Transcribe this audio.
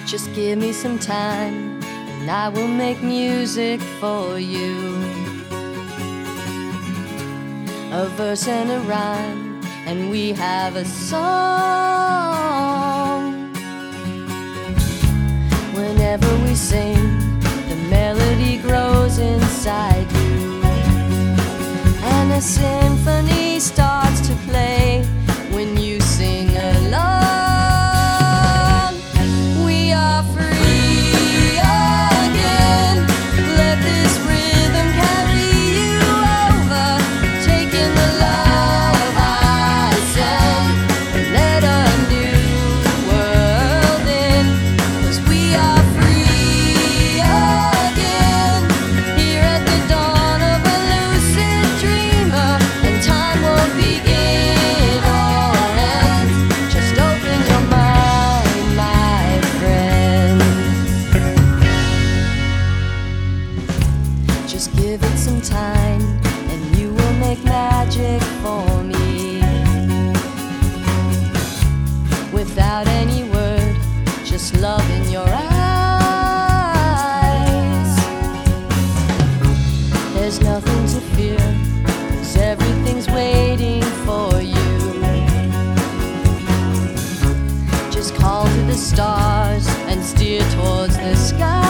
Just give me some time, and I will make music for you. A verse and a rhyme, and we have a song. Whenever we sing, the melody grows inside you, and a symphony starts to play when you sing along. We are free again. Let this rhythm carry you over, taking the love I send, and let a new world in. 'Cause we are free again, here at the dawn of a lucid dreamer, and time won't begin or end. Just open your mind, my friend. Just give it some time, and you will make magic for me. Without any word, just love in your eyes. There's nothing to fear, 'cause everything's waiting for you. Just call to the stars and steer towards the sky.